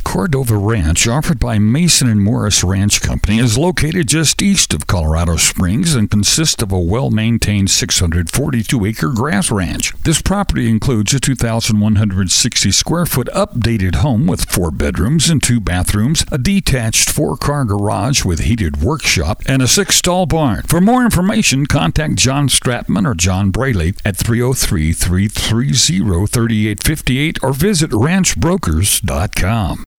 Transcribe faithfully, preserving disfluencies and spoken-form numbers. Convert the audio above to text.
Cordova Ranch, offered by Mason and Morris Ranch Company, is located just east of Colorado Springs and consists of a well-maintained six hundred forty-two acre grass ranch. This property includes a two thousand one hundred sixty square foot updated home with four bedrooms and two bathrooms, a detached four-car garage with heated workshop, and a six-stall barn. For more information, contact John Stratman or John Braley at three oh three, three three zero, three eight five eight or visit ranch brokers dot com.